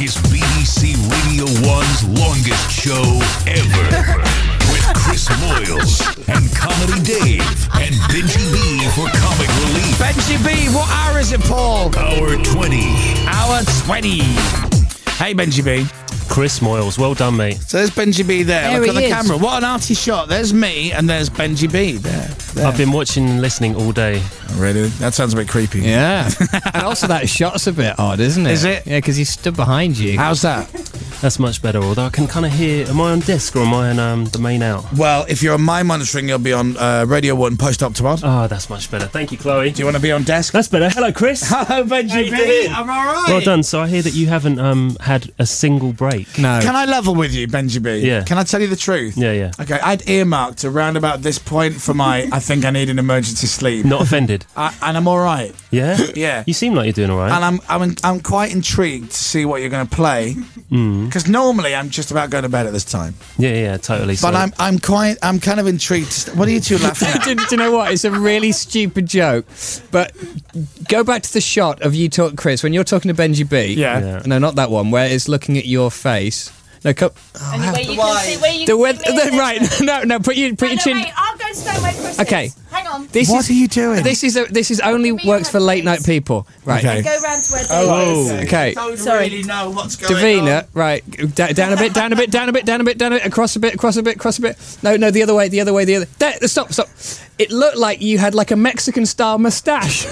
is BBC Radio 1's longest show ever. With Chris Moyles and Comedy Dave and Benji B for comic relief. Benji B, what hour is it, Paul? Hour 20. Hour 20. Hey, Benji B. Chris Moyles, well done, mate. So there's Benji B there. Look at the camera. What an arty shot. There's me and there's Benji B there. I've been watching and listening all day. Really? That sounds a bit creepy. Yeah. And also that shot's a bit odd, isn't it? Is it? Yeah, because he stood behind you. How's that? That's much better, although I can kind of hear... Am I on disc or am I on the main out? Well, if you're on my monitoring, you'll be on Radio 1 post-op tomorrow. Oh, that's much better. Thank you, Chloe. Do you want to be on desk? That's better. Hello, Chris. Hello, Benji B. I'm all right. Well done. So I hear that you haven't had a single break. No. Can I level with you, Benji B? Yeah. Can I tell you the truth? Yeah, yeah. Okay, I'd earmarked around about this point for my I think I need an emergency sleep. Not offended. And I'm all right. Yeah? Yeah. You seem like you're doing all right. And I'm quite intrigued to see what you're going to play. Because normally I'm just about going to bed at this time. Yeah, totally. But I'm kind of intrigued. What are you two laughing at? Do you know what? It's a really stupid joke. But go back to the shot of you talk, Chris, when you're talking to Benji B. Yeah. No, not that one, where it's looking at your face. No, Where you can see me. right. No, put your chin. Wait, I'm going to stay away from Chris. Okay. Hang on. What are you doing? This is only works for late night people. Right. Okay. Go round to where Dave is. Okay. I don't Sorry. really know what's going Davina, on. right, down a bit, across a bit. No, the other way. There, stop. It looked like you had like a Mexican-style moustache.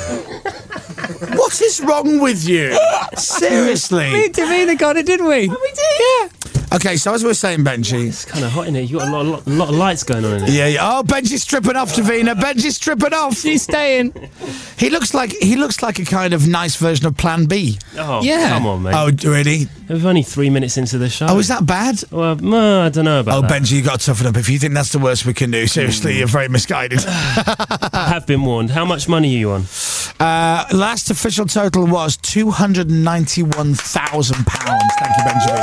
What is wrong with you? Seriously. Me and Davina got it, didn't we? We did. Yeah. Okay, so as we were saying, Benji. It's kind of hot in here. You got a lot of lights going on in here. Yeah. Oh, Benji's stripping off, Davina. Benji's stripping off. She's staying. He looks like a kind of nice version of Plan B. Oh, Yeah. come on, mate. Oh, really? We're only 3 minutes into the show. Oh, is that bad? Well, no, I don't know about Oh, that. Benji, you got to toughen up. If you think that's the worst we can do, seriously, you're very misguided. I have been warned. How much money are you on? Last official total was £291,000. Thank you, Benjamin.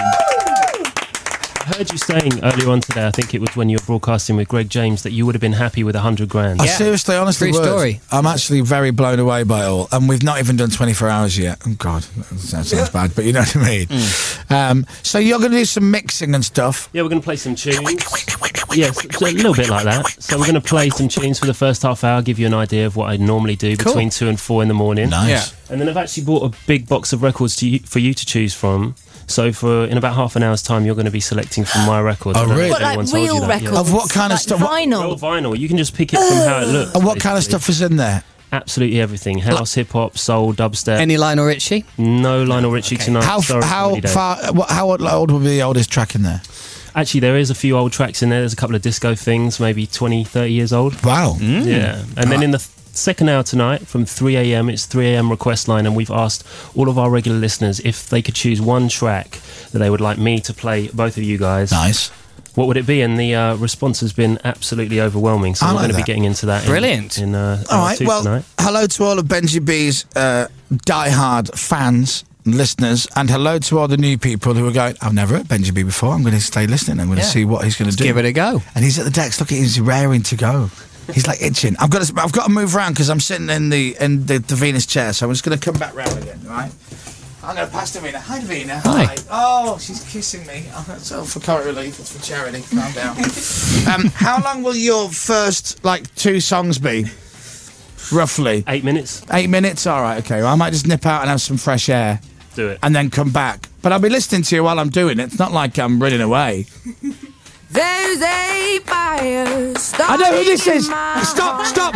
I heard you saying earlier on today, I think it was when you were broadcasting with Greg James, that you would have been happy with 100 grand. I seriously, honestly, True story. I'm actually very blown away by it all. And we've not even done 24 hours yet. Oh, God, that sounds bad, but you know what I mean. So you're going to do some mixing and stuff. Yeah, we're going to play some tunes. Yes, so a little bit like that. So we're going to play some tunes for the first half hour, give you an idea of what I normally do between 2 and 4 in the morning. Nice. Yeah. And then I've actually bought a big box of records for you to choose from. So in about half an hour's time, you're going to be selecting from my records. Oh, really? What, like real records? Of what kind of stuff? Vinyl. Real vinyl. You can just pick it from how it looks. And what kind of basically. stuff is in there? Absolutely everything. House, hip-hop, soul, dubstep. Any Lionel Richie? No Lionel Richie tonight. How Sorry, how old will be the oldest track in there? Actually, there is a few old tracks in there. There's a couple of disco things, maybe 20, 30 years old. Wow. Yeah. And then in the second hour tonight, from 3 a.m, it's 3 a.m. request line, and we've asked all of our regular listeners if they could choose one track that they would like me to play, both of you guys. Nice. What would it be? And the response has been absolutely overwhelming. So I we're like going to be that. getting into that. Brilliant. In All right. Well, tonight. hello to all of Benji B's diehard fans and listeners, and hello to all the new people who are going, I've never heard Benji B before. I'm going to stay listening. I'm going to see what he's going to do. Give it a go. And he's at the decks. Look at him. He's raring to go. He's like itching. I've got to move around because I'm sitting in the Venus chair. So I'm just going to come back round again. All right. I'm going to pass Davina. Hi, Davina. Hi. Oh, she's kissing me. Oh, that's all for comic relief. It's for charity. Calm down. How long will your first, 2 songs be? Roughly? 8 minutes. 8 minutes? All right, okay. Well, I might just nip out and have some fresh air. Do it. And then come back. But I'll be listening to you while I'm doing it. It's not like I'm running away. There's a fire starting. I know who this is. Stop.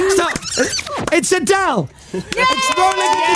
It's Adele. It's rolling in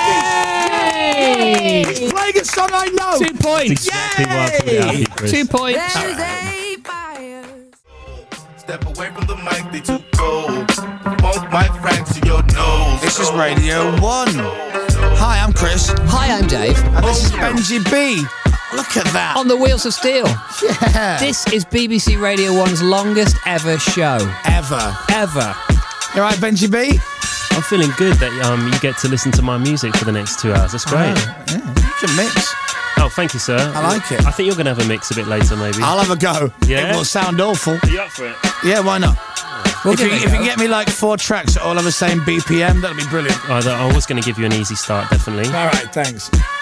the beat. It's playing a song I know. 2 points. Exactly why I put it out here, Chris. 2 points. There's a fire. Step away from the mic, they too cold. Both my fracture your nose. This is Radio 1. Hi, I'm Chris. Hi, I'm Dave. And this is Benji B. Look at that. On the Wheels of Steel. Yeah. This is BBC Radio 1's longest ever show. Ever. You all right, Benji B? I'm feeling good that you get to listen to my music for the next 2 hours. That's great. Yeah, you can mix. Oh, thank you, sir. I like it. I think you're going to have a mix a bit later, maybe. I'll have a go. Yeah? It will sound awful. Are you up for it? Yeah, why not? If you give it a can go. get me 4 tracks that all have the same BPM, that'll be brilliant. I was going to give you an easy start, definitely. All right, thanks.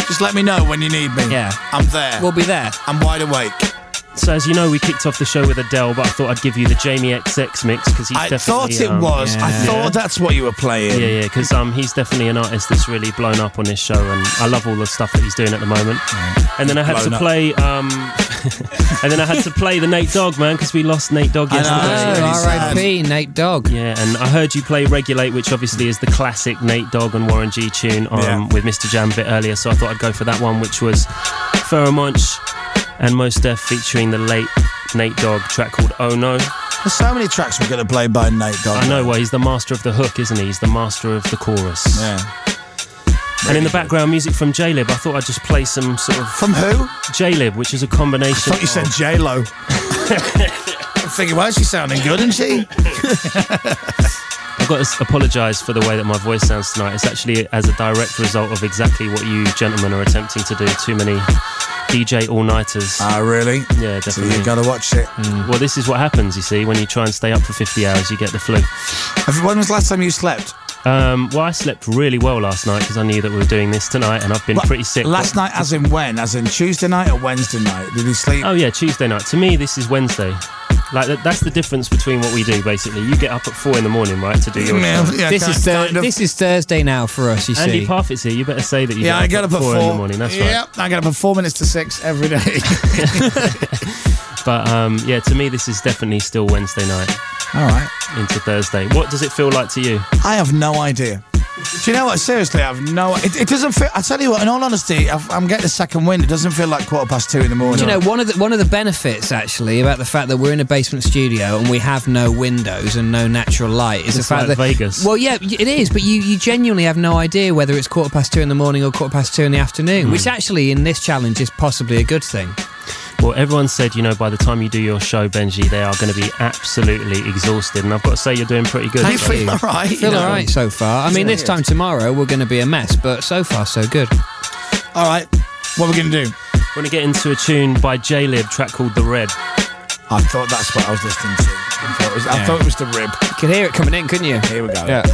Just let me know when you need me. Yeah. I'm there. We'll be there. I'm wide awake. So as you know, we kicked off the show with Adele, but I thought I'd give you the Jamie XX mix because he's I definitely... thought it was. I thought that's what you were playing. Yeah, because he's definitely an artist that's really blown up on this show, and I love all the stuff that he's doing at the moment. And then I had to play, and then I had to play the Nate Dogg, man, because we lost Nate Dogg yesterday. R.I.P. Nate Dogg. Yeah, and I heard you play Regulate, which obviously is the classic Nate Dogg and Warren G tune with Mr. Jam a bit earlier, so I thought I'd go for that one, which was Pharoah Monch and Mos Def featuring the late Nate Dogg, track called Oh No. There's so many tracks we're going to play by Nate Dogg. I know, well, he's the master of the hook, isn't he? He's the master of the chorus. Yeah. And in the background music from J-Lib, I thought I'd just play some sort of... From who? J-Lib, which is a combination I thought you said J-Lo. I'm thinking, well, she's sounding good, isn't she? I've got to apologise for the way that my voice sounds tonight. It's actually as a direct result of exactly what you gentlemen are attempting to do. Too many DJ all-nighters. Ah, really? Yeah, definitely. So you got to watch it. Well, this is what happens, you see. When you try and stay up for 50 hours, you get the flu. When was the last time you slept? Well, I slept really well last night because I knew that we were doing this tonight, and I've been pretty sick. Last night, as in when? As in Tuesday night or Wednesday night? Did you sleep? Oh, yeah, Tuesday night. To me, this is Wednesday. Like, that's the difference between what we do, basically. You get up at 4 a.m, right, to do your show. Yeah, This is Thursday now for us, you see. Andy Parfitt's here. You better say that you I get up at 4 a.m. That's right. Yep, I get up at 4 minutes to 6 every day. But, yeah, to me, this is definitely still Wednesday night. All right. Into Thursday. What does it feel like to you? I have no idea. Do you know what? Seriously, I have no... It doesn't feel... I tell you what, in all honesty, I'm getting a second wind. It doesn't feel like 2:15 in the morning. Do you know, one of the benefits, actually, about the fact that we're in a basement studio and we have no windows and no natural light is the fact like that... Vegas. Well, yeah, it is, but you genuinely have no idea whether it's 2:15 in the morning or 2:15 in the afternoon, which actually, in this challenge, is possibly a good thing. Well, everyone said, by the time you do your show, Benji, they are going to be absolutely exhausted. And I've got to say, you're doing pretty good. You feel all right? Feel all right so far. I mean, this time tomorrow, we're going to be a mess, but so far, so good. All right. What are we going to do? We're going to get into a tune by J-Lib, track called The Red. I thought that's what I was listening to. I thought it was The Rib. You could hear it coming in, couldn't you? Here we go. Yeah.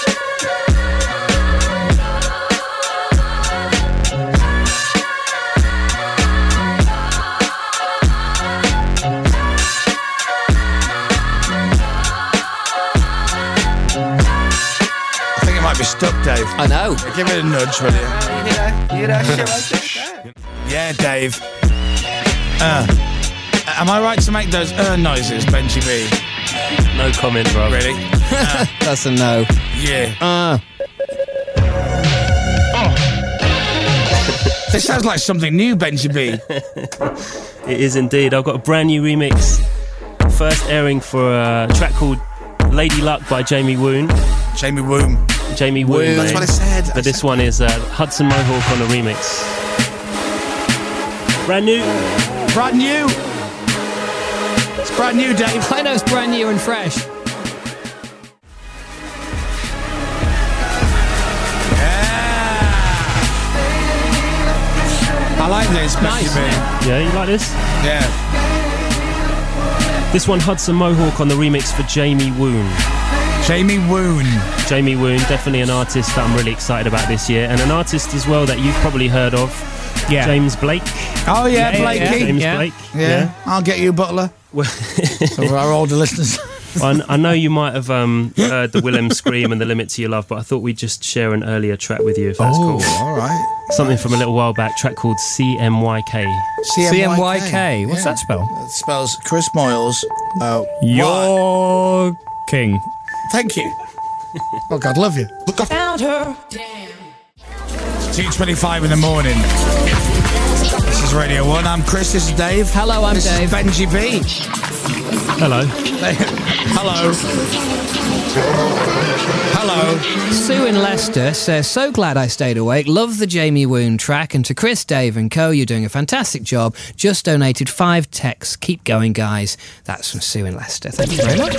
Be stuck, Dave. I know. Give it a nudge, will you? You know, yeah, Dave. Am I right to make those noises, Benji B? No comment, bro. Really? That's a no. Yeah. This sounds like something new, Benji B. It is indeed. I've got a brand new remix. First airing for a track called Lady Luck by Jamie Woon. Jamie Woon. Jamie Woon. That's what I said. But this one is Hudson Mohawk on a remix. Brand new. Brand new. It's brand new, Dave. I know it's brand new and fresh. I like this, Nice. Yeah, you like this? Yeah. This one, Hudson Mohawk on the remix for Jamie Woon. Jamie Woon. Jamie Woon, definitely an artist that I'm really excited about this year, and an artist as well that you've probably heard of. Yeah. James Blake. Oh yeah, Blakey. James Blake. Yeah. I'll get you, Butler. For our older listeners. I know you might have heard the Willem Scream and The Limit to Your Love, but I thought we'd just share an earlier track with you, if that's cool. All right. Something from a little while back, track called CMYK. CMYK. What's that spell? It spells Chris Moyles. Your king. Thank you. Oh, God, love you. Found her. 2:25 in the morning. This is Radio 1. I'm Chris. This is Dave. Hello, I'm This Dave. is Benji B. Hello. Hello. Hello. Sue in Leicester says, so glad I stayed awake. Love the Jamie Woon track. And to Chris, Dave and co, you're doing a fantastic job. Just donated 5 texts. Keep going, guys. That's from Sue in Leicester. Thank you very much.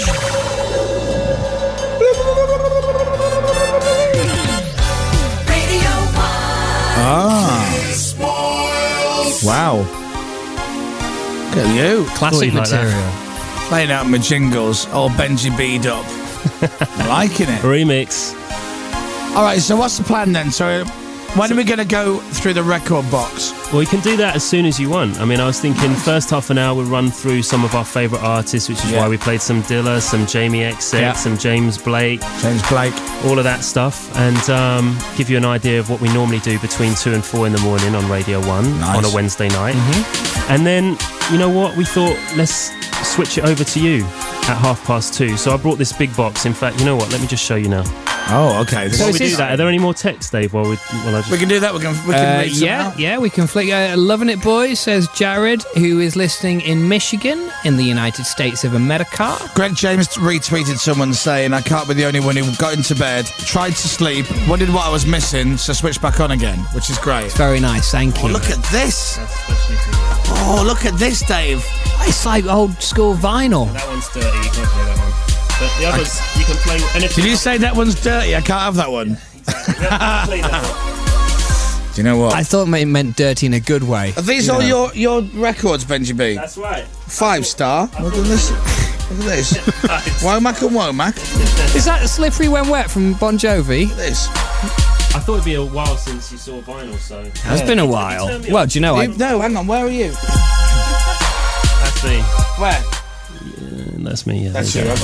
Wow. Look at you. Classic material. Playing out my jingles, all Benji B'd up. Liking it. Remix. All right, so what's the plan then? So When are we going to go through the record box? Well, we can do that as soon as you want. I mean, I was thinking first half an hour we'll run through some of our favourite artists, which is why we played some Dilla, some Jamie XX, some James Blake, all of that stuff, and give you an idea of what we normally do between 2 and 4 in the morning on Radio 1 on a Wednesday night. And then, you know what, we thought, let's switch it over to you at 2:30. So I brought this big box. In fact, you know what, let me just show you now. Oh, okay. So we do that. Are there any more texts, Dave? We can do that. We can read some out. Yeah, we can flick. Loving it, boys, says Jared, who is listening in Michigan, in the United States of America. Greg James retweeted someone saying, I can't be the only one who got into bed, tried to sleep, wondered what I was missing, so switched back on again, which is great. It's very nice, thank you. Oh, look at this. Oh, look at this, Dave. It's like old school vinyl. That one's dirty. You can't play that one. But the others, you can play anything. Did you say that one's dirty? I can't have that one. Play that one. Do you know what? I thought it meant dirty in a good way. Are these all your records, Benji B? That's right. 5-star. Look at this. Look at this. Womack and Womack. Is that Slippery When Wet from Bon Jovi? Look at this. I thought it'd be a while since you saw vinyl, so... It's been a while. Well, do you know... No, hang on. Where are you? That's me. Where? That's me, yeah. That's you.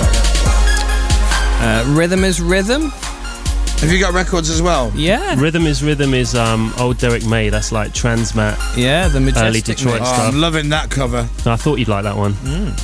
Rhythm is Rhythm. Have you got records as well? Yeah. Rhythm is old Derek May. That's like Transmat. Yeah, the Majestic early Detroit mix. stuff. I'm loving that cover. No, I thought you'd like that one.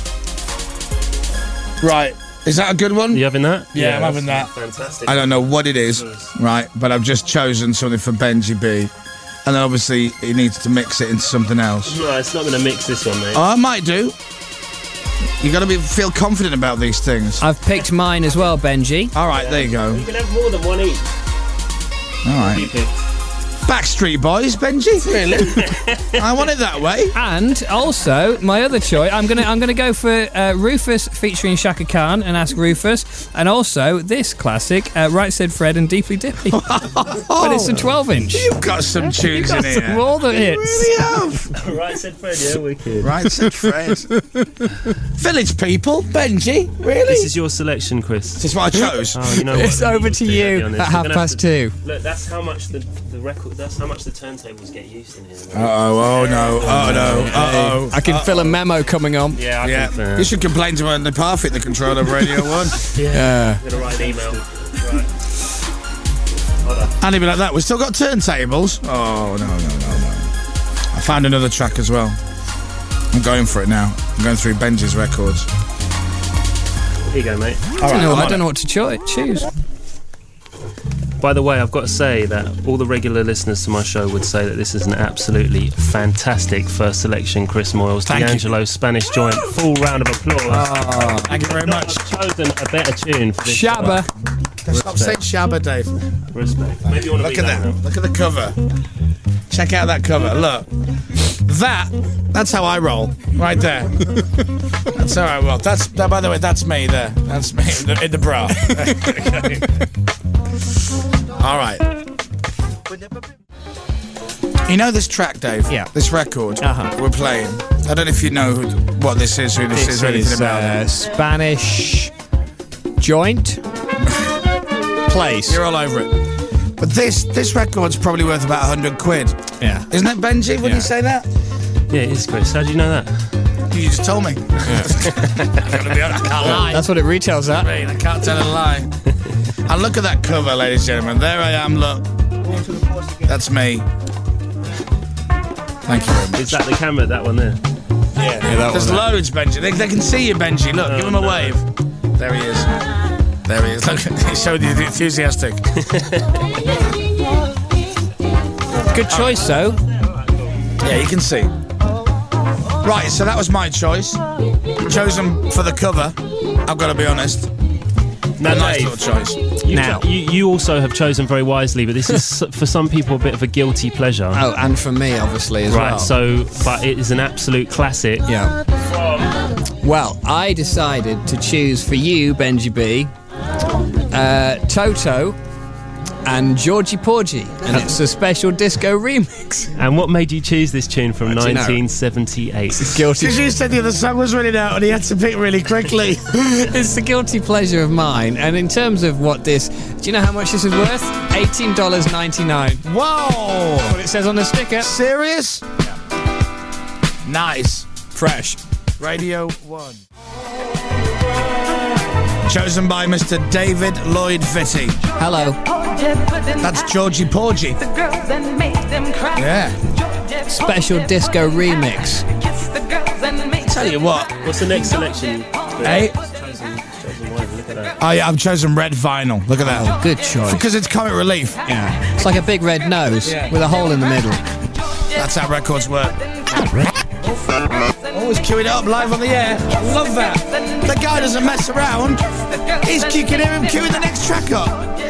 Right. Is that a good one? You having that? Yeah, I'm having that. Fantastic. I don't know what it is, right? But I've just chosen something for Benji B. And then obviously he needs to mix it into something else. No, it's not going to mix this one, mate. Oh, I might do. You got to feel confident about these things. I've picked mine as well, Benji. All right, there you go. You can have more than one each. All right. Backstreet Boys, Benji. Really? I want it that way. And also, my other choice, I'm gonna go for Rufus featuring Shaka Khan and Ask Rufus, and also this classic, Right Said Fred and Deeply Dippy. But it's a 12-inch. You've got some tunes in here. Some all the hits. Really have. Right Said Fred, yeah, wicked. Right Said Fred. Village People, Benji. Really? This is your selection, Chris. This is what I chose. Oh, you know It's what? over to you at 2:30. Look, that's how much the record. That's how much the turntables get used in here. Oh no! Oh no! I can feel a memo coming on. Yeah, I Yeah. think, You should complain to Andy Parfit, the controller of Radio 1. I'm gonna write an email. Right. Andy be like that. We've still got turntables. Oh no! I found another track as well. I'm going for it now. I'm going through Benji's records. Here you go, mate. I don't know what to choose. By the way, I've got to say that all the regular listeners to my show would say that this is an absolutely fantastic first selection, Chris Moyles. Thank D'Angelo, Spanish Joint. Full round of applause. Oh, thank you very much. I've chosen a better tune for this. Shabba. Stop saying Shabba, Dave. Respect. Maybe you want to Look at that. Look at the cover. Check out that cover. Look. That's how I roll. Right there. That's how I roll. By the way, that's me there. That's me in the bra. All right. You know this track, Dave? Yeah. This record we're playing. I don't know if you know what this is, who this is, or anything about it. Spanish Joint Place. You're all over it. But this record's probably worth about 100 quid. Yeah. Isn't it, Benji? Would you say that? Yeah, it is, Chris. How do you know that? You just told me. I can't lie. That's what it retails at. I can't tell a lie. And look at that cover, ladies and gentlemen. There I am, look. That's me. Thank you very much. Is that the camera, that one there? Yeah, there's loads, Benji. They can see you, Benji. Look, give him a wave. There he is. There he is. Look, he's so enthusiastic. Good choice, though. Yeah, you can see. Right, so that was my choice. Chosen for the cover, I've got to be honest. Now, a nice Dave, little choice. You also have chosen very wisely, but this is for some people a bit of a guilty pleasure. Oh, and for me, obviously, as well. Right, but it is an absolute classic. Yeah. Well, I decided to choose for you, Benji B, Toto and Georgie Porgy, and it's a special disco remix. And what made you choose this tune from Do you know? 1978? Guilty. Because you said the other song was running out and he had to pick really quickly. It's the guilty pleasure of mine. And in terms of what this, do you know how much this is worth? $18.99. Whoa! What it says on the sticker. Serious? Nice. Fresh. Radio 1. Chosen by Mr. David Lloyd Vitti. Hello. That's Georgie Porgy. Yeah. Special disco remix. Tell you what. What's the next selection? Hey? Chosen wine, look at that. Oh yeah, I've chosen red vinyl. Look at that. Oh, good choice. Because it's comic relief. Yeah. It's like a big red nose with a hole in the middle. That's how records work. Always queuing it up live on the air. Love that. The guy doesn't mess around. He's queuing the next track up.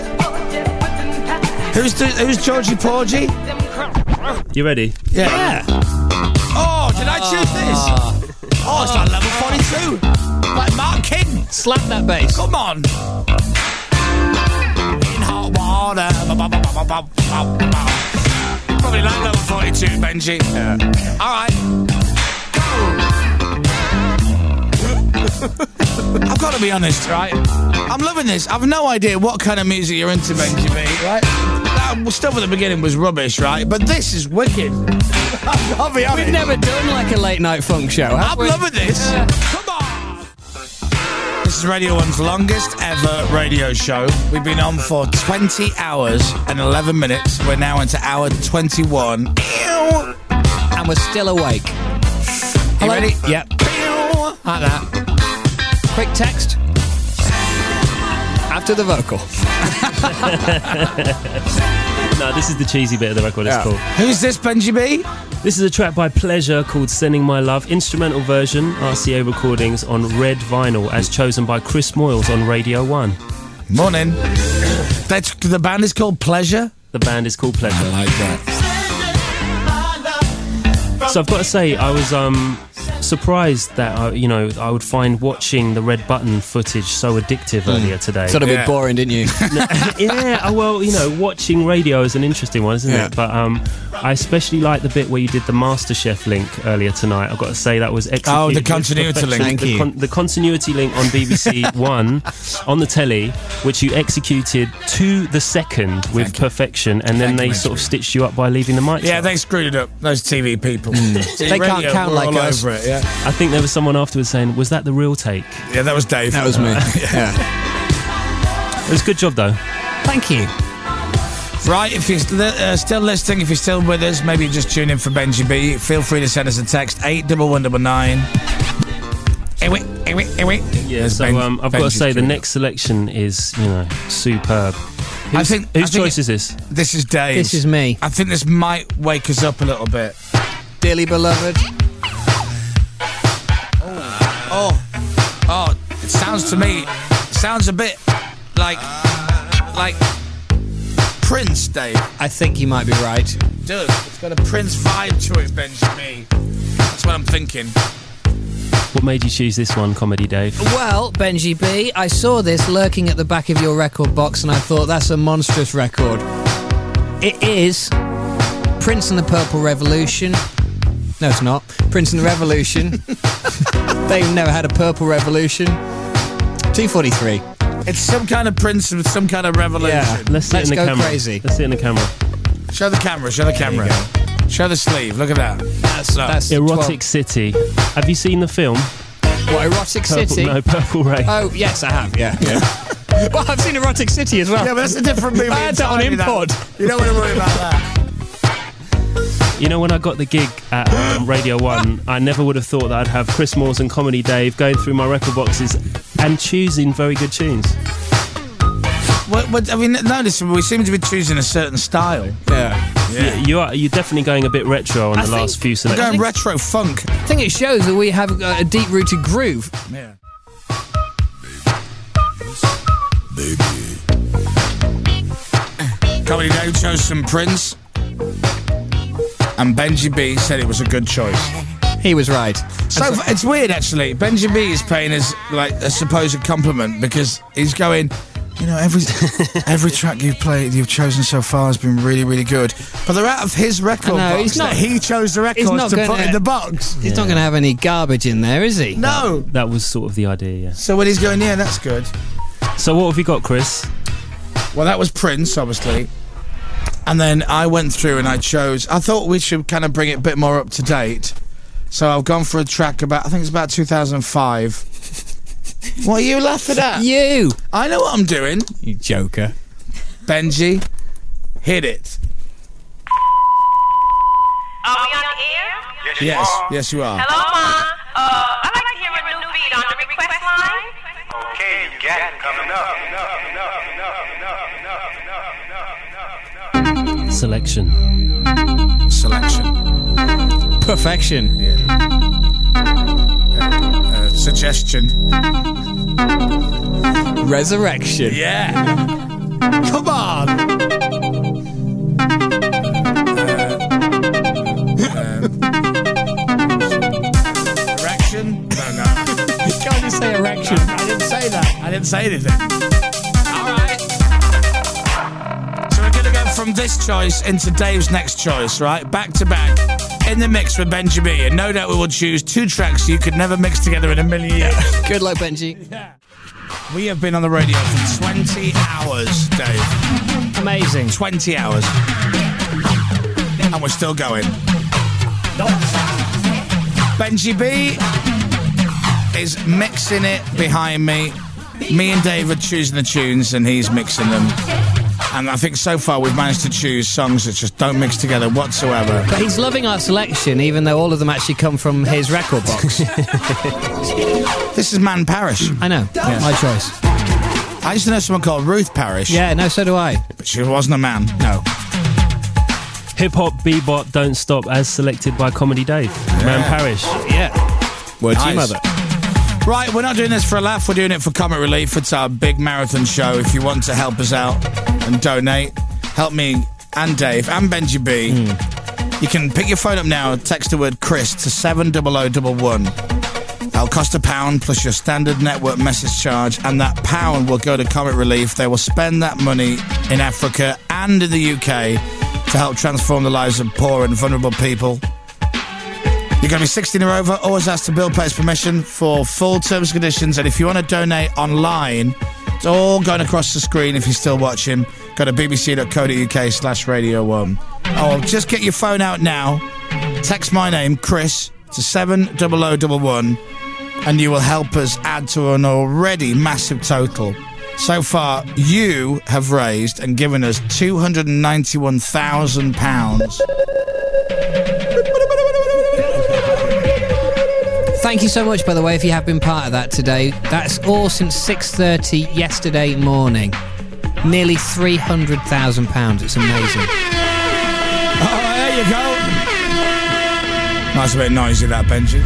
Who's Georgie Porgy? You ready? Yeah. Oh, did I choose this? Oh, it's like level 42. Like Mark King. Slap that bass. Come on. In hot water. Probably like level 42, Benji. Yeah. All right. I've got to be honest, right? I'm loving this. I've no idea what kind of music you're into, Benji B, right? That stuff at the beginning was rubbish, right? But this is wicked. I'll be honest. We've never done like a late night funk show, have I'm we? loving this. Come on. This is Radio 1's longest ever radio show. We've been on for 20 hours and 11 minutes. We're now into hour 21. And we're still awake. You ready? Yep. Like that. Quick text. After the vocal. No, this is the cheesy bit of the record. It's cool. Who's this, Benji B? This is a track by Pleasure called Sending My Love, instrumental version, RCA recordings on red vinyl, as chosen by Chris Moyles on Radio 1. Morning. The band is called Pleasure? The band is called Pleasure. I like that. So I've got to say, I was surprised that I would find watching the Red Button footage so addictive earlier today. Sort of a bit boring, didn't you? Yeah, well, watching radio is an interesting one, isn't it? But I especially like the bit where you did the MasterChef link earlier tonight. I've got to say that was executed. Oh, the continuity link. Thank you. The continuity link on BBC One on the telly, which you executed to the second with perfection, and then they sort of stitched you up by leaving the mic. Yeah, they screwed it up, those TV people. They can't count like us. Over it, yeah. I think there was someone afterwards saying, was that the real take? Yeah, that was Dave. That was me. Yeah. It was a good job, though. Thank you. Right, if you're still listening, if you're still with us, maybe just tune in for Benji B. Feel free to send us a text, 81199. Yeah, so I've got to say, the next selection is, superb. Whose choice is this? This is Dave's. This is me. I think this might wake us up a little bit. Dearly beloved. Oh, it sounds to me, a bit like Prince, Dave. I think you might be right. It does. It's got a Prince vibe to it, Benjamin. That's what I'm thinking. What made you choose this one, Comedy Dave? Well, Benji B, I saw this lurking at the back of your record box and I thought that's a monstrous record. It is Prince and the Purple Revolution. No, it's not. Prince and the Revolution. They've never had a Purple Revolution. 243. It's some kind of Prince with some kind of revolution. Yeah. Let's see it in the go camera. crazy. Let's see it in the camera. Show the camera. Show the sleeve. Look at that. That's Erotic City. Have you seen the film? What, Erotic City? Purple Rain. Oh, yes, I have, yeah. Well, I've seen Erotic City as well. Yeah, but that's a different movie. I had that on import. You don't want to worry about that. You know, when I got the gig at Radio 1, I never would have thought that I'd have Chris Moyles and Comedy Dave going through my record boxes and choosing very good tunes. What, I mean, notice we seem to be choosing a certain style. Yeah. You're definitely going a bit retro on the last few We're selections. going retro funk. I think it shows that we have a deep-rooted groove. Yeah. Comedy Dave chose some Prince, and Benji B said it was a good choice. He was right. So it's weird, actually. Benji B is paying us like a supposed compliment because he's going, You know, every track you've chosen so far has been really, really good. But they're out of his record box. He chose the records to put in the box. He's not going to have any garbage in there, is he? No. That was sort of the idea, yeah. So when he's going, yeah, that's good. So what have you got, Chris? Well, that was Prince, obviously. And then I went through and I thought we should kind of bring it a bit more up to date. So I've gone for a track I think it's about 2005. What are you laughing at? You! I know what I'm doing. You joker. Benji, hit it. Are we on the air? Yes, you are. Hello, Ma. I'd like to hear a new beat on the request line. Okay, you got it coming up. Selection. Perfection. Suggestion. Resurrection. Yeah. Come on. Erection? No. You can't just say erection. I didn't say that. I didn't say anything. All right. So we're going to go from this choice into Dave's next choice, right? Back to back. In the mix with Benji B. And no doubt we will choose 2 tracks you could never mix together in a million years. Good luck, Benji. Yeah. We have been on the radio for 20 hours, Dave. Amazing. 20 hours. And we're still going. Benji B is mixing it behind me. Me and Dave are choosing the tunes and he's mixing them. And I think so far we've managed to choose songs that just don't mix together whatsoever. But he's loving our selection, even though all of them actually come from his record box. This is Man Parrish. I know. Yeah. My choice. I used to know someone called Ruth Parrish. Yeah, no, so do I. But she wasn't a man. No. Hip Hop Bebop Don't Stop as selected by Comedy Dave. Yeah. Man Parrish. Yeah. Word to your mother. Right, we're not doing this for a laugh, we're doing it for Comic Relief. It's our big marathon show. If you want to help us out and donate, help me and Dave and Benji B, you can pick your phone up now, text the word Chris to 70011. That'll cost £1 plus your standard network message charge, and that £1 will go to Comic Relief. They will spend that money in Africa and in the UK to help transform the lives of poor and vulnerable people. You're going to be 16 or over. Always ask the bill payer's permission for full terms and conditions. And if you want to donate online, it's all going across the screen if you're still watching. Go to bbc.co.uk/Radio1. Oh, just get your phone out now. Text my name, Chris, to 70011, and you will help us add to an already massive total. So far, you have raised and given us £291,000. Thank you so much, by the way, if you have been part of that today. That's all since 6:30 yesterday morning. Nearly £300,000. It's amazing. Oh, there you go. Nice a bit noisy, that, Benji.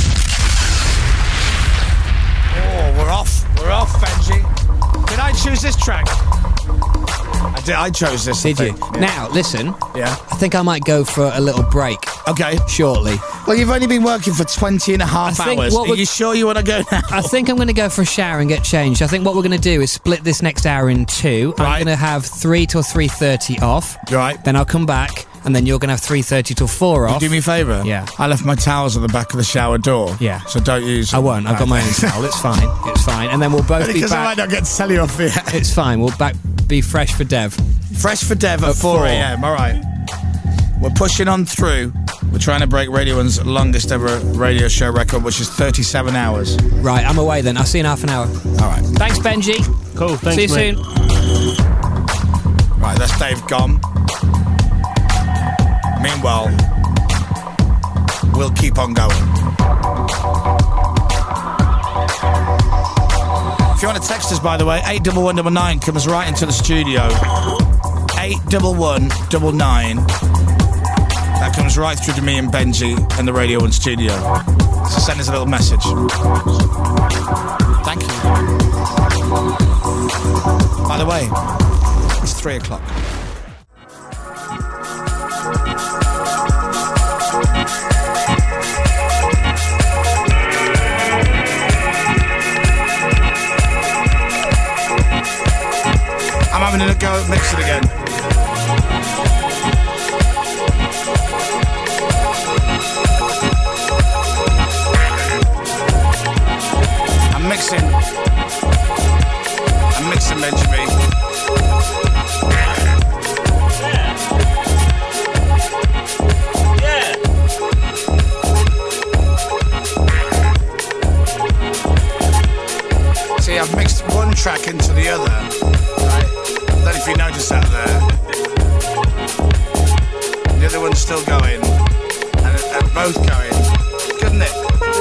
Oh, we're off. We're off, Benji. Did I choose this track? I chose this. Did you? Yeah. Now, listen. Yeah. I think I might go for a little break. Okay. Shortly. Well, you've only been working for 20 and a half hours. Are you sure you want to go now? I think I'm going to go for a shower and get changed. I think what we're going to do is split this next hour in 2. Right. I'm going to have 3 till 3:30 off. Right. Then I'll come back, and then you're going to have 3:30 till 4 off. Do me a favour? Yeah. I left my towels at the back of the shower door. Yeah. So don't use them. I won't. I've got my own towel. It's fine. It's fine. And then we'll both be because back. I might not get to tell you off here. It's fine. We'll be fresh for Dev. Fresh for Dev at 4 a.m. All right. We're pushing on through. We're trying to break Radio 1's longest ever radio show record, which is 37 hours. Right, I'm away then. I'll see you in half an hour. All right. Thanks, Benji. Cool, thanks, see you mate. soon. Right, that's Dave gone. Meanwhile, we'll keep on going. If you want to text us, by the way, 81199 comes right into the studio. 81199. That comes right through to me and Benji and the Radio 1 studio. So send us a little message. Thank you. By the way, it's 3 o'clock. don't mix it again. I'm mixing, Benjamin. See, I've mixed one track into the other. Right? I don't know if you noticed that there. The other one's still going, and they're both going. Good, isn't it?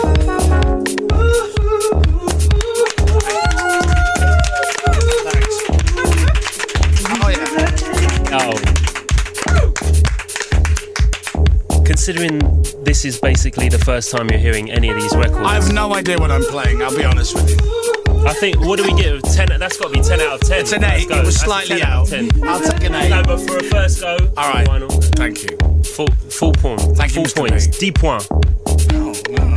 Considering this is basically the first time you're hearing any of these records, I have no idea what I'm playing, I'll be honest with you. I think, what do we give? 10? That's got to be 10 out of 10. It's an 8, it was slightly out. 10. I'll take an 8. No, but for a first go, alright, final. Thank you. Full point. Thank you, full Mr. points. B. 10 points. Oh, no.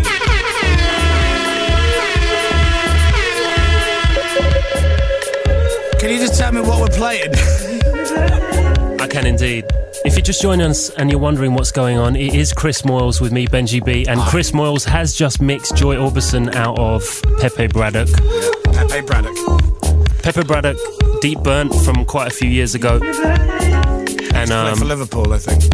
Can you just tell me what we're playing? I can indeed. If you're just joining us and you're wondering what's going on, it is Chris Moyles with me, Benji B, and Chris Moyles has just mixed Joy Orbison out of Pepe Braddock. Yeah, Pepe Braddock. Pepe Braddock, deep burnt from quite a few years ago. And played for Liverpool, I think.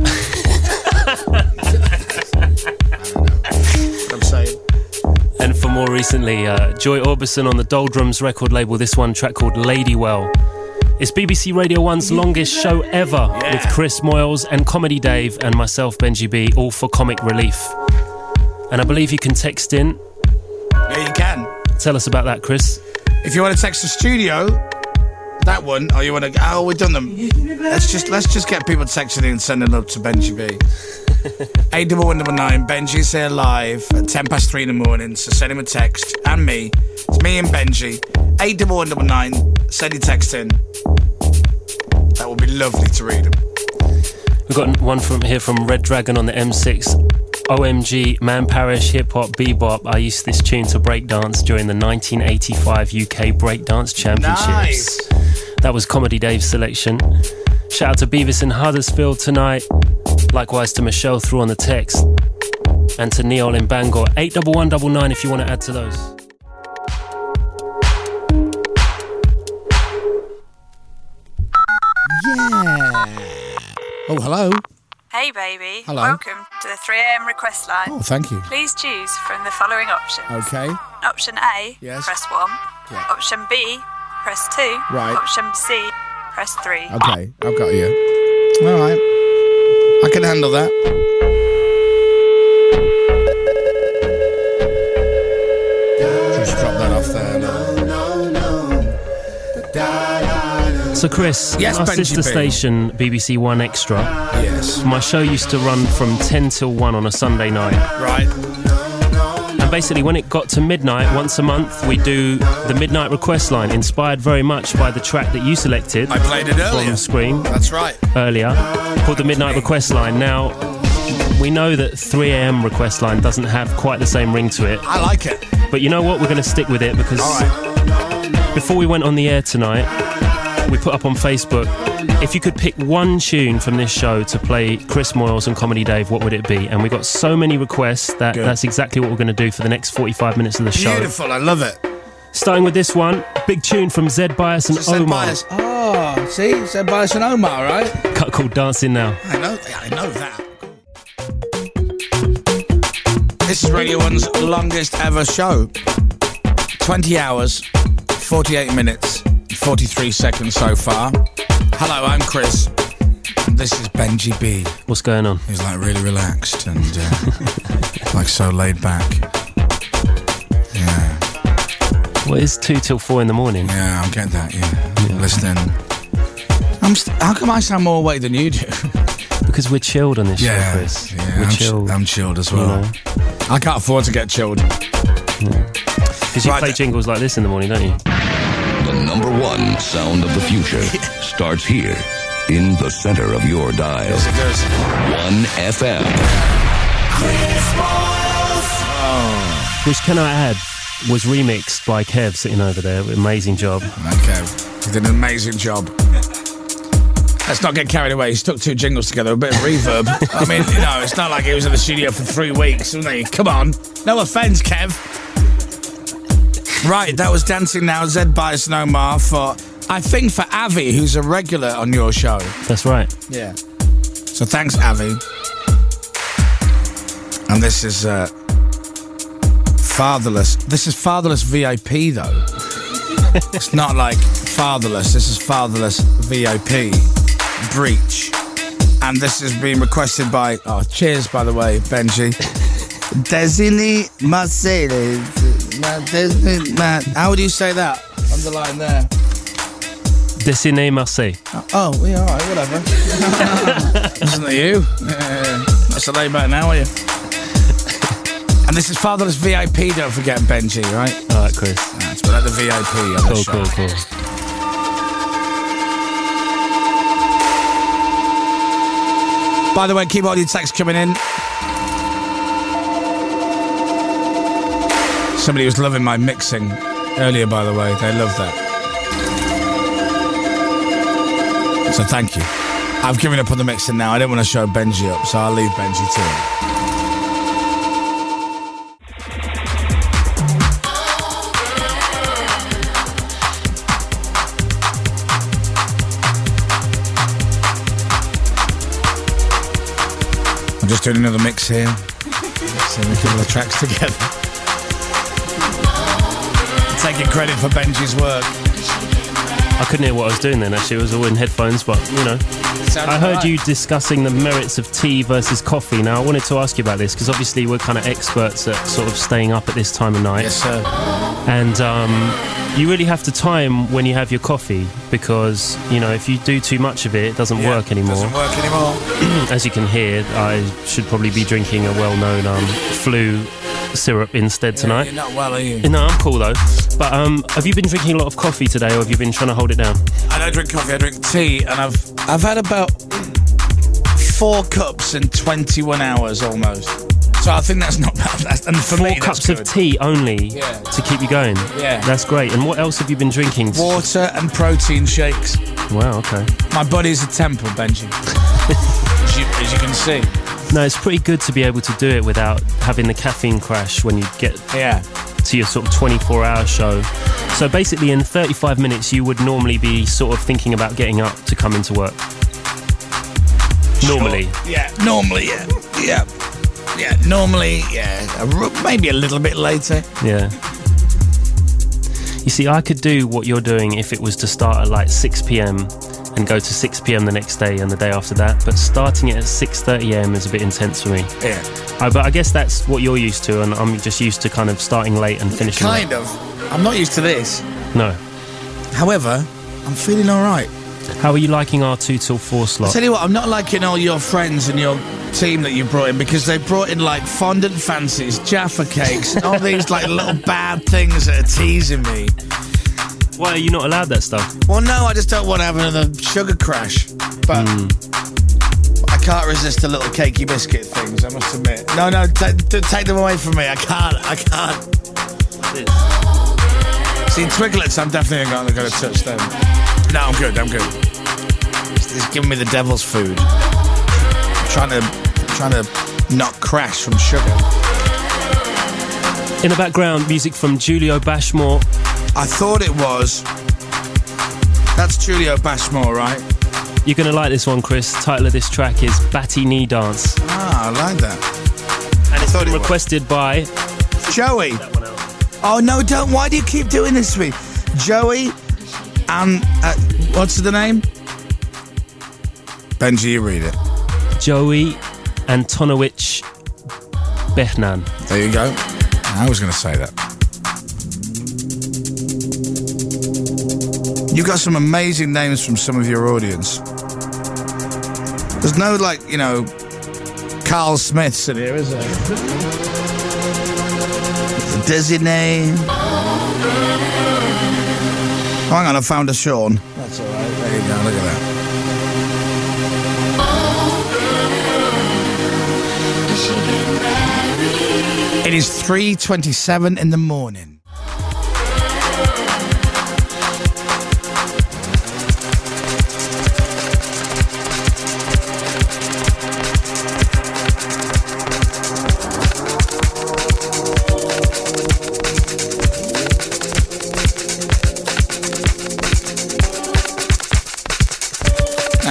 I'm saying. And for more recently, Joy Orbison on the Doldrums record label, this one track called Ladywell. It's BBC Radio 1's longest show ever, with Chris Moyles and Comedy Dave and myself, Benji B, all for comic relief. And I believe you can text in. Yeah, you can. Tell us about that, Chris. If you want to text the studio, that one, or you want to... Oh, we've done them. Let's just get people texting in and sending love to Benji B. 81199, Benji's here live at 3:10 in the morning, so send him a text. And me. It's me and Benji. 81199, send your text in. That would be lovely to read them. We've got one from Red Dragon on the M6. OMG, Man Parish, Hip Hop, Bebop. I used this tune to breakdance during the 1985 UK Breakdance Championships. Nice. That was Comedy Dave's selection. Shout out to Beavis in Huddersfield tonight. Likewise to Michelle through on the text. And to Neil in Bangor. 81199 if you want to add to those. Oh, hello. Hey, baby. Hello. Welcome to the 3am request line. Oh, thank you. Please choose from the following options. Okay. Option A, Yes. press 1. Yeah. Option B, press 2. Right. Option C, press 3. Okay, I've got you. All right. I can handle that. Just drop that off there. So Chris, Yes, our Benji sister B. station, BBC One Extra, Yes. my show used to run from 10 till 1 on a Sunday night. Right. And basically when it got to midnight, once a month, we do the Midnight Request Line, inspired very much by the track that you selected. I played it earlier. From Scream. That's right. Earlier, called the Midnight Request Line. Now, we know that 3am Request Line doesn't have quite the same ring to it. I like it. But you know what? We're going to stick with it because before we went on the air tonight, we put up on Facebook, if you could pick one tune from this show to play Chris Moyles and Comedy Dave, what would it be? And we got so many requests that that's exactly what we're going to do for the next 45 minutes of the show. Beautiful, I love it. Starting with this one, big tune from Zed Bias and Zed Omar. Bias. Oh, see? Zed Bias and Omar, right? Cut called Dancing Now. I know that. This is Radio 1's longest ever show. 20 hours, 48 minutes, 43 seconds so far. Hello, I'm Chris. This is Benji B. What's going on? He's like really relaxed and like so laid back. Yeah. Well, it's 2 till 4 in the morning. Yeah, I get that, yeah. Listening. How come I sound more awake than you do? Because we're chilled on this show, Chris. Yeah, we're chilled. I'm chilled as well. You know? I can't afford to get chilled. Because you play jingles like this in the morning, don't you? The number one sound of the future starts here in the center of your dial. Yes, it does. 1FM. Which, can I add, was remixed by Kev sitting over there. Amazing job. Kev. He did an amazing job. Let's not get carried away. He stuck 2 jingles together, a bit of reverb. I mean, it's not like he was in the studio for 3 weeks, wasn't he? Come on. No offence, Kev. Right, that was Dancing Now, Zed Bias and Omar for, I think, for Avi, who's a regular on your show. That's right. Yeah. So thanks, Avi. And this is Fatherless. This is Fatherless VIP, though. It's not like Fatherless. This is Fatherless VIP. Breach. And this has been requested by... Oh, cheers, by the way, Benji. Desini Marseille. How would you say that? Underline there. Dessiné Marseille. Oh, yeah, all right, whatever. Isn't it you? That's a lay better now, are you? And this is Fatherless VIP, don't forget, Benji, right? All right, Chris. That's like the VIP on the show. Cool. By the way, keep all your texts coming in. Somebody was loving my mixing earlier, by the way. They love that. So thank you. I've given up on the mixing now. I don't want to show Benji up, so I'll leave Benji to it. I'm just doing another mix here. Mixing a couple of tracks together. Taking credit for Benji's work. I couldn't hear what I was doing then, actually. It was all in headphones, but, I heard you discussing the merits of tea versus coffee. Now, I wanted to ask you about this, because obviously we're kind of experts at sort of staying up at this time of night. Yes, sir. And you really have to time when you have your coffee, because, if you do too much of it doesn't work anymore. Doesn't work anymore. As you can hear, I should probably be drinking a well-known flu syrup instead tonight. You're not well, are you? No, I'm cool though. But have you been drinking a lot of coffee today, or have you been trying to hold it down? I don't drink coffee, I drink tea, and I've had about 4 cups in 21 hours almost. So I think that's not bad. And for 4 me, cups that's of tea only Yeah. to keep you going. Yeah. That's great. And what else have you been drinking? Water and protein shakes. Wow, okay. My body's a temple, Benji. as you can see. No, it's pretty good to be able to do it without having the caffeine crash when you get to your sort of 24-hour show. So basically in 35 minutes you would normally be sort of thinking about getting up to come into work. Normally. Sure. Yeah, normally, yeah. Yeah, normally, yeah. Maybe a little bit later. Yeah. You see, I could do what you're doing if it was to start at like 6 p.m. and go to 6 p.m. the next day and the day after that, but starting it at 6:30 a.m. is a bit intense for me. Yeah. But I guess that's what you're used to, and I'm just used to kind of starting late and finishing late. Kind of. I'm not used to this. No. However, I'm feeling all right. How are you liking our 2 till 4 slot? I'll tell you what, I'm not liking all your friends and your team that you brought in, because they brought in like fondant fancies, Jaffa cakes, all these like little bad things that are teasing me. Why are you not allowed that stuff? Well, no, I just don't want to have another sugar crash. But I can't resist the little cakey biscuit things, I must admit. No, take them away from me. I can't. See, Twiglets, I'm definitely not going to touch them. No, I'm good. It's giving me the devil's food. I'm trying to not crash from sugar. In the background, music from Julio Bashmore. I thought it was. That's Julio Bashmore, right? You're going to like this one, Chris. Title of this track is Batty Knee Dance. Ah, I like that. And it's been requested by... Joey. Oh, no, don't. Why do you keep doing this to me? Joey and... what's the name? Benji, you read it. Joey Antonowicz Behnan. There you go. I was going to say that. You got some amazing names from some of your audience. There's no, Carl Smiths in here, is there? Designate. Oh, hang on, I found a Sean. That's all right. There you go. Look at that. It is 3:27 in the morning.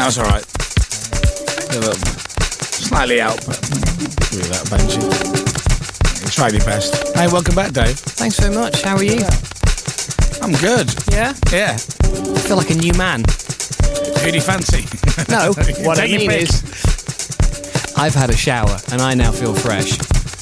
That's all right. A little slightly out, but do that, Benji. You tried your best. Hey, welcome back, Dave. Thanks very much. How are you? I'm good. Yeah? Yeah. I feel like a new man. Who do you fancy? No, what I Take your mean pick. is I've had a shower and I now feel fresh.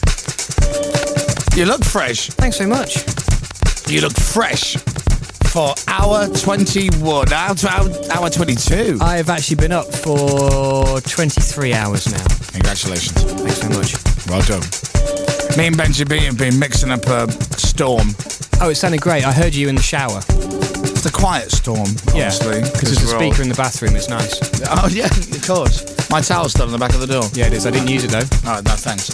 You look fresh. Thanks very much. You look fresh for hour 21. Hour 22. I've actually been up for 23 hours now. Congratulations. Thanks very much. Well done. Me and Benji B have been mixing up a storm. Oh, it sounded great. I heard you in the shower. It's a quiet storm, honestly. Because there's a speaker in the bathroom. It's nice. Oh, yeah, of course. My towel's still on the back of the door. Yeah, it is. I didn't use it, though. Oh, no, thanks.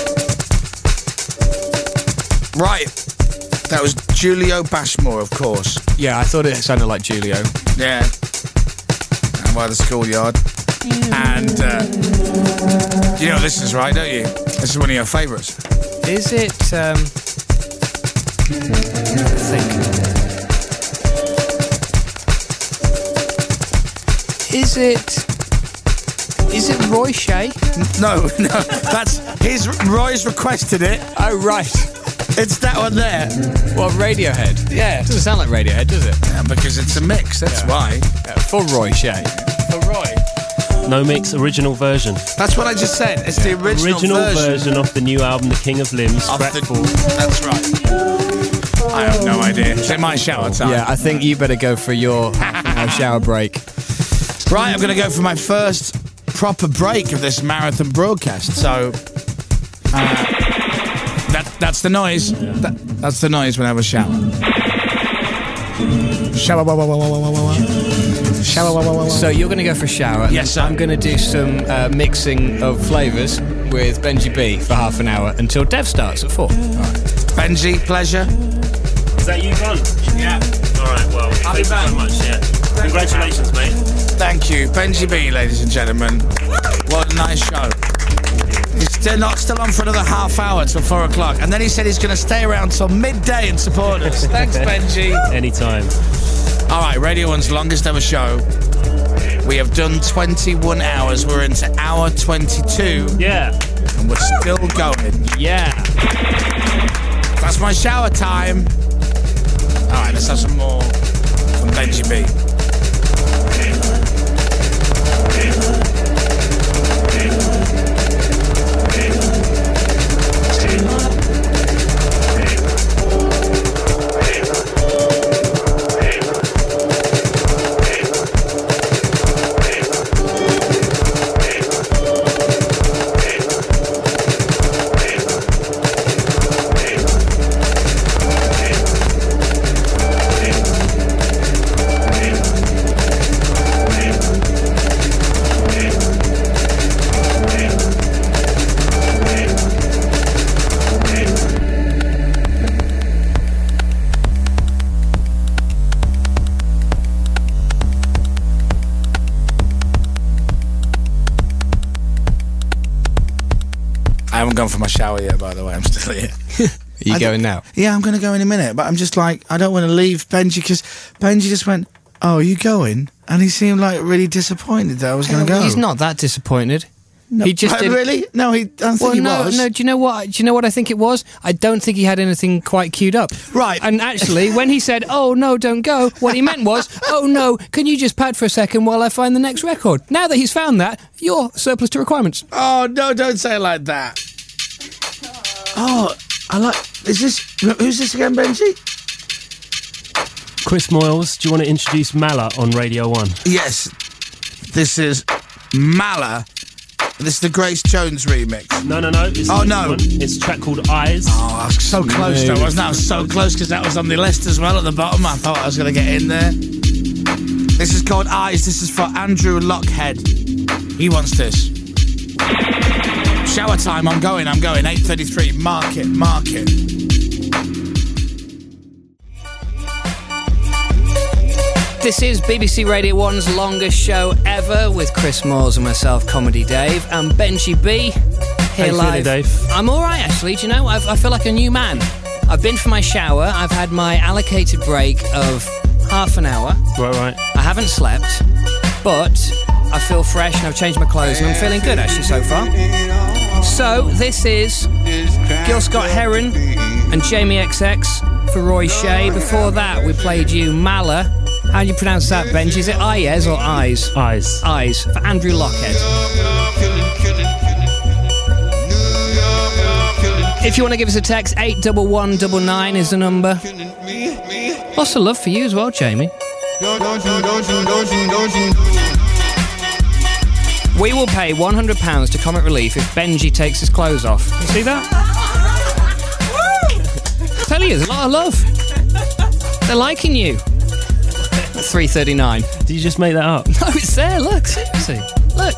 Right. That was Julio Bashmore, of course. Yeah, I thought it sounded like Julio. Yeah. And by the schoolyard. And you know this is right, don't you? This is one of your favourites. Is it, I think. Is it Roy Shea? No, that's Roy's requested it. Oh, right. It's that one there. What, Radiohead? Yeah. Doesn't sound like Radiohead, does it? Yeah, because it's a mix, that's why. Yeah, for Roy Shea. For Roy. No mix, original version. That's what I just said. It's the original version of the new album, The King of Limbs, Scratful. That's right. I have no idea. It's in my shower time. Yeah, I think you better go for your half-an-hour shower break. Right, I'm going to go for my first proper break of this marathon broadcast. So, that's the noise. That's the noise when I have a shower. Shower. So you're going to go for a shower. Yes, sir. I'm going to do some mixing of flavours with Benji B for half an hour until Dev starts at 4. Right. Benji, pleasure. Is that you gone? Yeah. All right, well, I'll be thank you back. so much, yeah. Congratulations, mate. Thank you. Benji B, ladies and gentlemen. What a nice show. He's still on for another half hour till 4 o'clock. And then he said he's going to stay around till midday and support us. Thanks, Benji. Anytime. All right, Radio 1's longest ever show. We have done 21 hours. We're into hour 22. Yeah. And we're still going. Yeah. That's my shower time. All right, let's have some more from Benji B. I haven't gone for my shower yet, by the way. I'm still here. Are you going now? Yeah, I'm going to go in a minute, but I'm just like, I don't want to leave Benji because Benji just went, "Oh, are you going?" And he seemed like really disappointed that I was going to go. He's not that disappointed. No, he just didn't. Really? No, I don't think he was. No. Do you know what? Do you know what I think it was? I don't think he had anything quite queued up. Right. And actually, when he said, "Oh no, don't go," what he meant was, "Oh no, can you just pad for a second while I find the next record?" Now that he's found that, you're surplus to requirements. Oh no! Don't say it like that. Oh, I like. Is this? Who's this again, Benji? Chris Moyles, do you want to introduce Mala on Radio 1? Yes. This is Mala. This is the Grace Jones remix. No. It's Oh, the no. one. It's a track called Eyes. Oh, I was so close though, wasn't I? I was so close because that was on the list as well at the bottom. I thought I was going to get in there. This is called Eyes. This is for Andrew Lockhead. He wants this. Shower time. I'm going. 8:33. Mark it. This is BBC Radio 1's longest show ever with Chris Moores and myself, Comedy Dave, and Benji B. How Here you live. feeling, Dave? I'm all right, actually. Do you know? I feel like a new man. I've been for my shower. I've had my allocated break of half an hour. Right. I haven't slept, but I feel fresh and I've changed my clothes and I'm feeling good actually so far. So this is Gil Scott-Heron and Jamie XX for Roy Shea. Before that we played you Mala. How do you pronounce that, Benji? Is it Ayes or Eyes? Eyes. Eyes for Andrew Lockhead. If you want to give us a text, 81199 is the number. Lots of love for you as well, Jamie. We will pay £100 to Comic Relief if Benji takes his clothes off. You see that? I tell you, there's a lot of love. They're liking you. 339. Did you just make that up? No, it's there. Look, seriously. Look.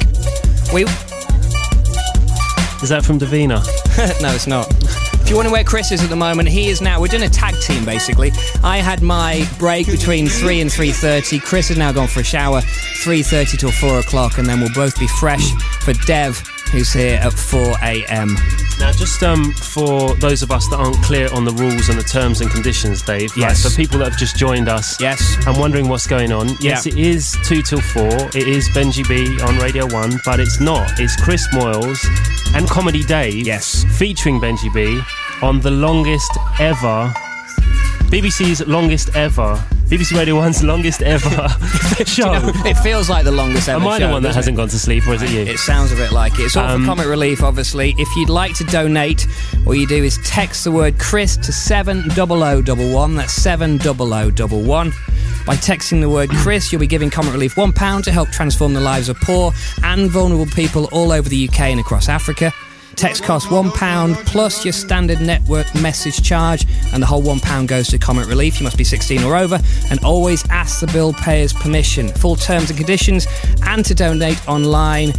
Is that from Davina? No, it's not. If you wonder where Chris is at the moment, he is now. We're doing a tag team, basically. I had my break between 3 and 3:30. Chris has now gone for a shower, 3:30 till 4 o'clock, and then we'll both be fresh for Dev, who's here at 4 a.m. Now, just for those of us that aren't clear on the rules and the terms and conditions, Dave, yes. Like for people that have just joined us, yes, and wondering what's going on, yes, it is 2 till 4, it is Benji B on Radio 1, but it's not. It's Chris Moyles and Comedy Dave, yes, featuring Benji B on the longest ever, BBC's longest ever, BBC Radio 1's longest ever show. You know, it feels like the longest ever show. Am I the one that hasn't gone to sleep, or is it you? It sounds a bit like it. It's all for Comic Relief, obviously. If you'd like to donate, all you do is text the word Chris to 70011. That's 70011. By texting the word Chris, you'll be giving Comic Relief £1 to help transform the lives of poor and vulnerable people all over the UK and across Africa. Text costs £1 plus your standard network message charge, and the whole £1 goes to Comic Relief. You must be 16 or over, and always ask the bill payer's permission. Full terms and conditions, and to donate online,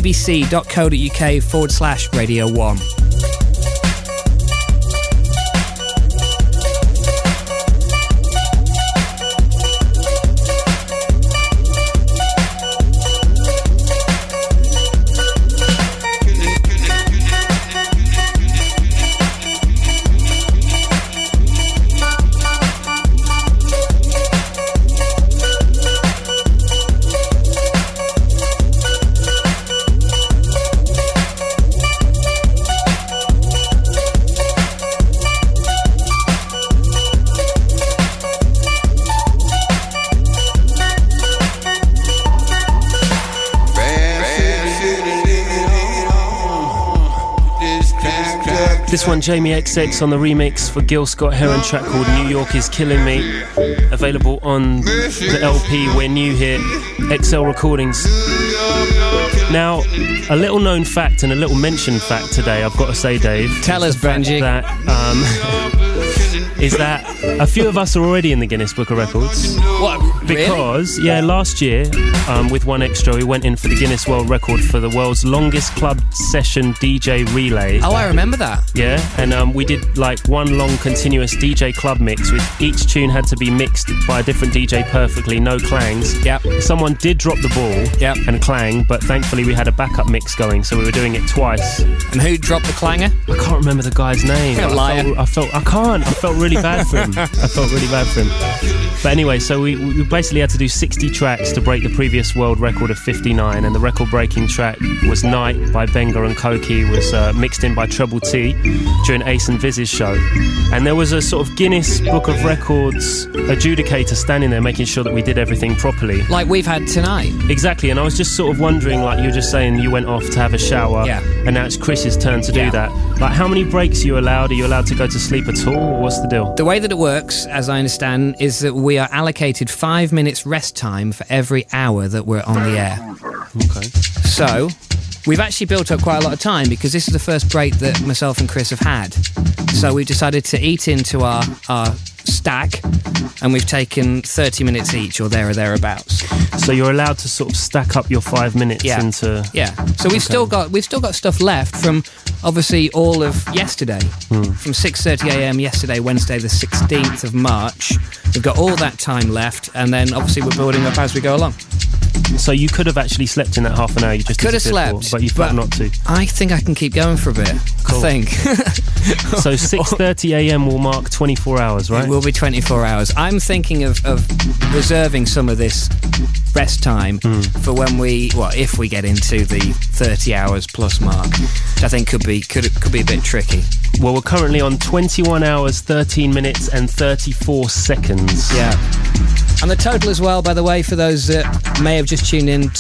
bbc.co.uk/Radio 1. This one, Jamie XX on the remix for Gil Scott-Heron, track called New York Is Killing Me. Available on the LP We're New Here, XL Recordings. Now, a little known fact and a little mentioned fact today, I've got to say, Dave. Tell us, Benji. That, is that a few of us are already in the Guinness Book of Records. What? Because, yeah, last year, with One Extra, we went in for the Guinness World Record for the world's longest club session DJ relay. Oh, I remember that. Yeah, and we did like one long continuous DJ club mix with each tune had to be mixed by a different DJ perfectly, no clangs. Yep. Someone did drop the ball and clang, but thankfully we had a backup mix going, so we were doing it twice. And who dropped the clanger? I can't remember the guy's name. Liar. I felt really bad for him. But anyway, so we basically had to do 60 tracks to break the previous world record of 59, and the record-breaking track was Night by Benga and Koki, was mixed in by Treble T during Ace and Viz's show. And there was a sort of Guinness Book of Records adjudicator standing there making sure that we did everything properly. Like we've had tonight. Exactly, and I was just sort of wondering, like you were just saying you went off to have a shower, and now it's Chris's turn to do that. Like, how many breaks are you allowed? Are you allowed to go to sleep at all? Or what's the deal? The way that it works, as I understand, is that we are allocated 5 minutes rest time for every hour that we're on the air. Okay. So, we've actually built up quite a lot of time because this is the first break that myself and Chris have had. So we decided to eat into our stack, and we've taken 30 minutes each, or there or thereabouts. So you're allowed to sort of stack up your 5 minutes into... Yeah. So we've still got stuff left from obviously all of yesterday. From 6:30 a.m. yesterday, Wednesday the 16th of March. We've got all that time left, and then obviously we're building up as we go along. So you could have actually slept in that half an hour. You just Could have disappeared slept, for, but you felt not to. I think I can keep going for a bit. Cool. I think. So 6:30 a.m. will mark 24 hours, right? It will be 24 hours. I'm thinking of reserving some of this rest time for when if we get into the 30 hours plus mark, which I think could be a bit tricky. Well, we're currently on 21 hours, 13 minutes and 34 seconds. Yeah. And the total as well, by the way, for those that may have just tuned in,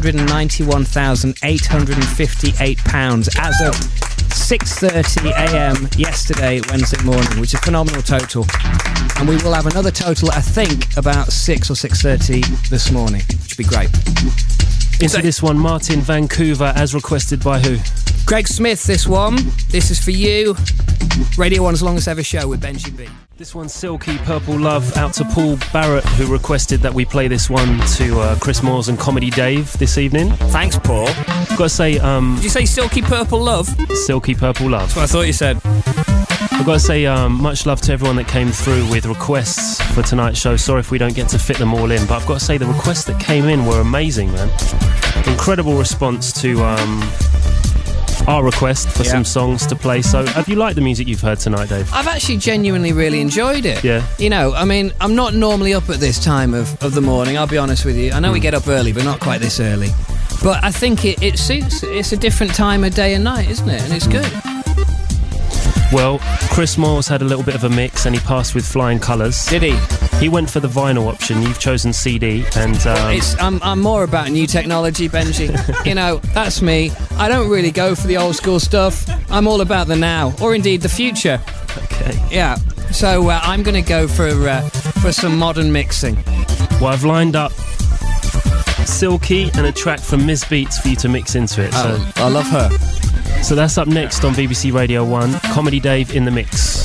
£291,858 as of 6:30 a.m. yesterday, Wednesday morning, which is a phenomenal total. And we will have another total, I think, about 6 or 6:30 this morning, which would be great. Into this one, Martin Vancouver, as requested by who? Greg Smith, this one. This is for you. Radio 1's longest ever show with Benji B. This one's Silky, Purple Love, out to Paul Barrett, who requested that we play this one to Chris Moyles and Comedy Dave this evening. Thanks, Paul. I've got to say... Did you say Silky Purple Love? Silky, Purple Love. That's what I thought you said. I've got to say much love to everyone that came through with requests for tonight's show. Sorry if we don't get to fit them all in, but I've got to say the requests that came in were amazing, man. Incredible response to our request for some songs to play. So have you liked the music you've heard tonight, Dave? I've actually genuinely really enjoyed it. Yeah. You know, I mean, I'm not normally up at this time of the morning, I'll be honest with you. I know we get up early, but not quite this early. But I think it suits. It's a different time of day and night, isn't it? And it's good. Well, Chris Moyles had a little bit of a mix and he passed with flying colours. Did he? He went for the vinyl option. You've chosen CD, and I'm more about new technology, Benji. You know, that's me. I don't really go for the old school stuff. I'm all about the now, or indeed the future. Okay. Yeah. So I'm going to go for some modern mixing. Well, I've lined up Silky and a track from Miss Beats for you to mix into it. So I love her. So that's up next on BBC Radio 1. Comedy Dave in the mix.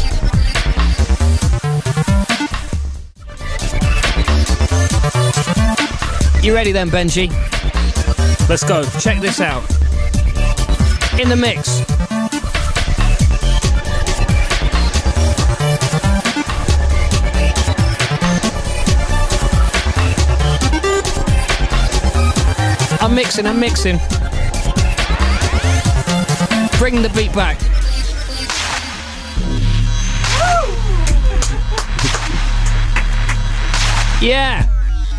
You ready then, Benji? Let's go. Check this out. In the mix. I'm mixing. Bring the beat back. Yeah.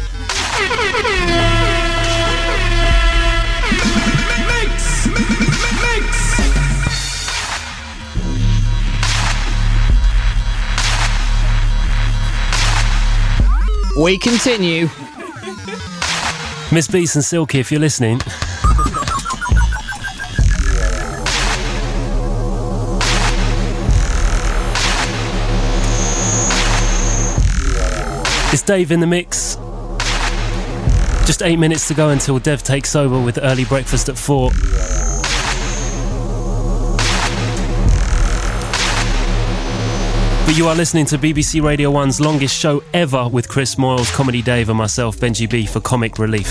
We continue. Miss Beats and Silky, if you're listening. It's Dave in the mix. Just 8 minutes to go until Dev takes over with early breakfast at 4. But you are listening to BBC Radio 1's longest show ever with Chris Moyles, Comedy Dave and myself, Benji B, for Comic Relief.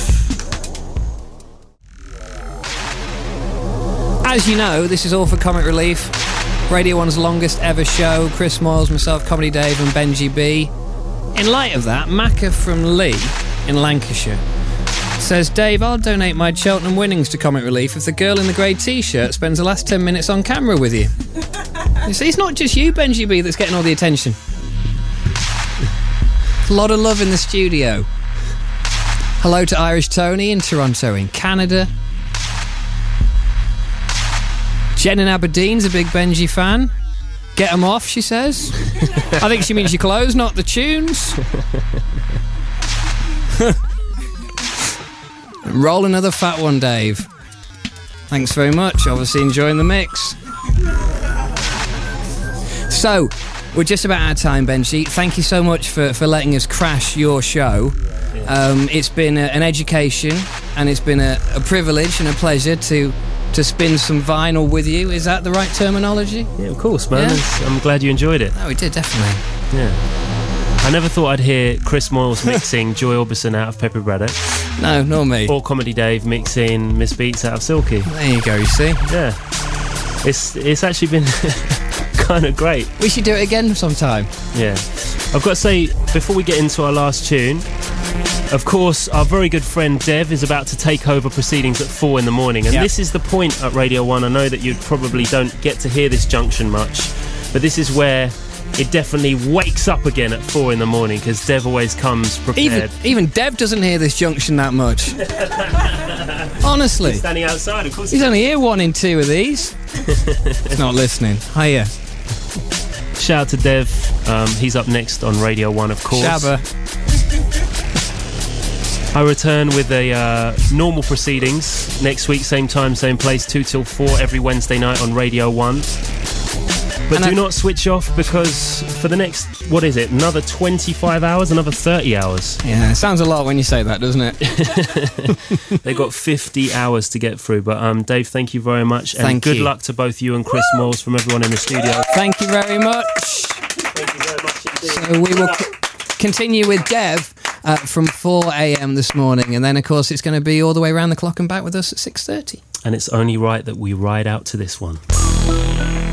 As you know, this is all for Comic Relief. Radio 1's longest ever show. Chris Moyles, myself, Comedy Dave and Benji B. In light of that, Macca from Lee in Lancashire says, Dave, I'll donate my Cheltenham winnings to Comic Relief if the girl in the grey t-shirt spends the last 10 minutes on camera with you. You see, it's not just you, Benji B, that's getting all the attention. A lot of love in the studio. Hello to Irish Tony in Toronto in Canada. Jen in Aberdeen's a big Benji fan. Get them off, she says. I think she means your clothes, not the tunes. Roll another fat one, Dave. Thanks very much. Obviously enjoying the mix. So, we're just about out of time, Benji. Thank you so much for letting us crash your show. It's been an education, and it's been a privilege and a pleasure to spin some vinyl with you. Is that the right terminology? Yeah, of course, man. Yeah? I'm glad you enjoyed it. Oh, we did, definitely. Yeah. I never thought I'd hear Chris Moyles mixing Joy Orbison out of Pepper Braddock. No, nor me. Or Comedy Dave mixing Miss Beats out of Silky. There you go, you see. Yeah. It's actually been kind of great. We should do it again sometime. Yeah. I've got to say, before we get into our last tune, Of course, our very good friend Dev is about to take over proceedings at 4 in the morning. And this is the point at Radio 1. I know that you probably don't get to hear this junction much, but this is where it definitely wakes up again at 4 in the morning, because Dev always comes prepared. Even Dev doesn't hear this junction that much. Honestly. He's standing outside, of course. He's only here 1 in 2 of these. He's not listening. Hiya. Shout out to Dev. He's up next on Radio 1, of course. Shabba. I return with a normal proceedings next week, same time, same place, 2 till 4 every Wednesday night on Radio 1. But do not switch off, because for the next, what is it, another 25 hours, another 30 hours. Yeah, it sounds a lot when you say that, doesn't it? They've got 50 hours to get through. But Dave, thank you very much. And good luck to both you and Chris Moyles from everyone in the studio. Thank you very much. Thank you very much indeed. So we will continue with Dev from 4 a.m. this morning. And then, of course, it's going to be all the way around the clock and back with us at 6:30. And it's only right that we ride out to this one.